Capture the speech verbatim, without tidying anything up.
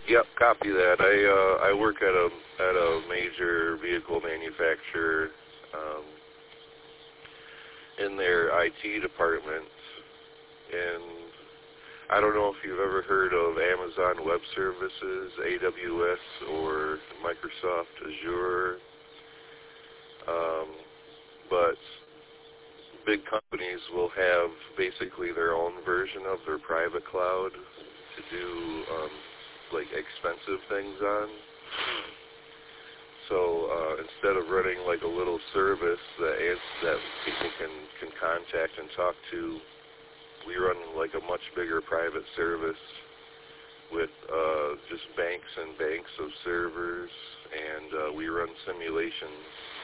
Yep, copy that. I uh, I work at a at a major vehicle manufacturer um, in their I T department, and I don't know if you've ever heard of Amazon Web Services, A W S, or Microsoft Azure, um, but big companies will have basically their own version of their private cloud to do um, like expensive things on. So uh, instead of running like a little service that ans- that people can, can contact and talk to, we run like a much bigger private service with uh, just banks and banks of servers, and uh, we run simulations